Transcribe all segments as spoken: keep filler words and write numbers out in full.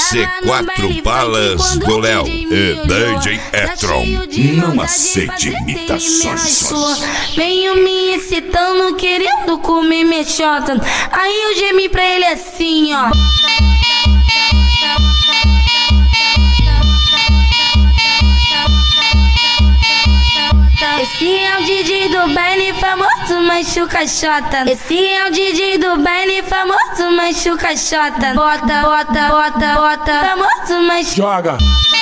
C quatro Balas do Léo e D J Etron. Não aceite imitações. Venho me excitando, querendo comer minha xota. Aí eu gemi pra ele assim, ó. Esse é o D J do baile famoso, machuca xota. Esse é o D J do baile famoso, machuca xota. Bota, bota, bota, bota, famoso, machuca. Joga.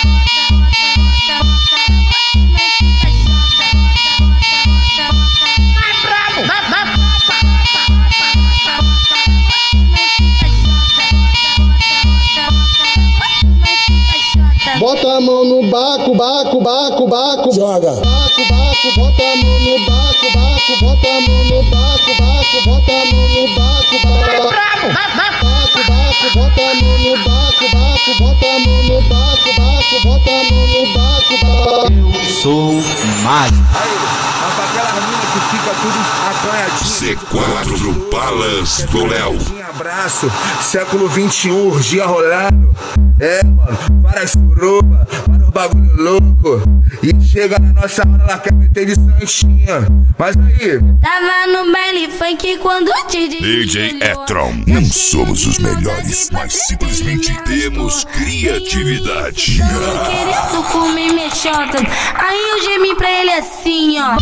Bota a mão no baco, baco, baco, baco. Joga. Baco, baco, bota a mão no baco, baco, bota a mão no baco, baco, bota a mão no baco, baco. Baco, baco, bota a mão no baco, baco, bota a mão no baco, baco, bota a mão no baco, baco. Eu sou mágico. Aí, a aquela mina que fica tudo acanhadinho. C quatro Balas do Léo. Abraço, século vinte e um, urgia rolando. É, mano, várias suruba, vários bagulho louco. E chega na nossa hora, ela quer meter de santinha. Mas aí, tava no baile funk quando o D J D J Etron. Não somos os melhores, mas simplesmente temos criatividade. Querendo comer minha xota. Aí eu gemi pra ele assim, ó.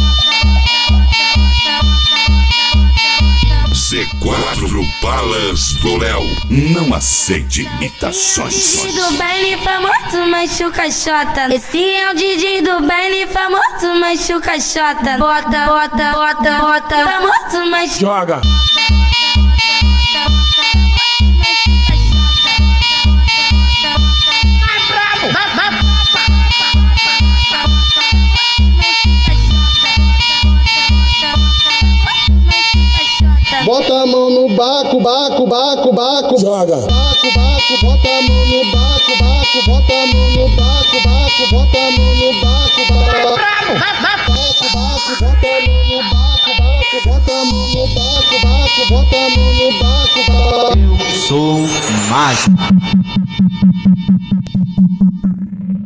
C quatro Balas do Léo. Não aceite imitações. D J do baile famoso, machuca xota. Esse é o D J do baile famoso, machuca xota. Bota, bota, bota, bota, famoso, machuca. Joga. Bota a mão no baco, baco, baco, baco. Joga. Baco, baco, bota a mão no baco, baco, bota a mão no baco, baco, bota a mão no baco, baco. Baco, baco, bota a mão no baco, baco, bota a mão no baco, baco, bota a mão no baco, baco. Eu sou mágico.